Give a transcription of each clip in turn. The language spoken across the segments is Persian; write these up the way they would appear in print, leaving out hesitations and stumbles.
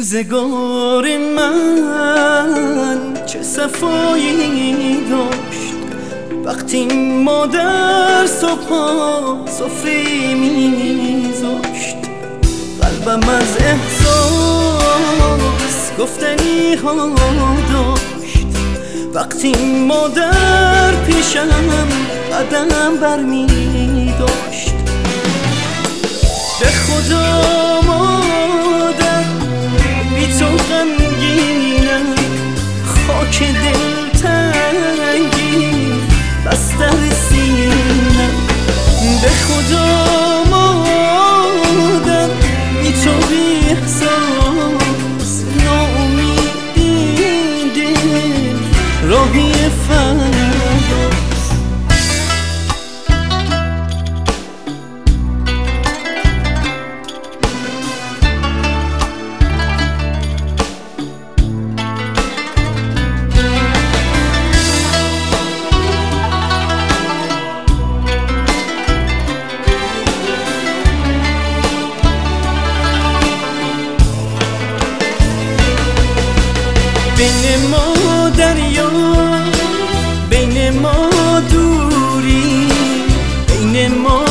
روزگار من چه صفایی داشت وقتی مادر صبحا سفره میذاشت. قلبم از احساس گفتنی ها داشت وقتی مادر پیشم قدم برمی داشت. به خدا مادر بی تو غمگینم، خاک دلتنگی بستر سینم. به خدا مادر بی تو بی احساس ناامیدی دل راهی فرداست. بین ما دریا، بین ما دوری، بین ما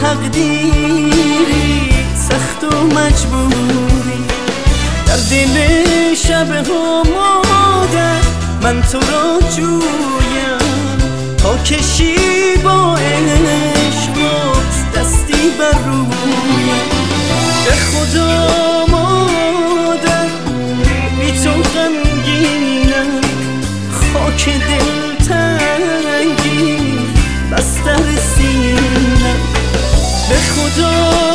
تقدیری سخت و مجبوری. در دل شبها مادر من تو را جویم تا کشی با عشق باز دستی بر رویم. به خدا مادر بی تو غمگینم، خاک دلتنگی بستر سینم. به خدا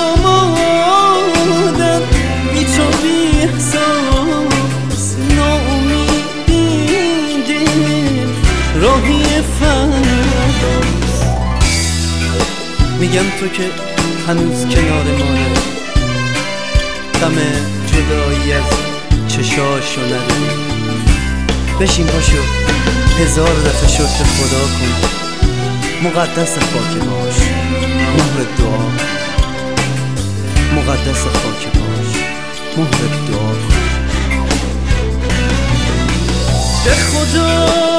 مادر بی تو بی احساس ناامیدی دل راهی فرداست. میگم تو که هنوز کنار مادر، غم جدایی از چشاشو نداری. بشین پاشو هزار دفعه شکر خدا کن، مقدس خاک باش مهر دعا، مقدس خاک باش مهر دعا کن. به خدا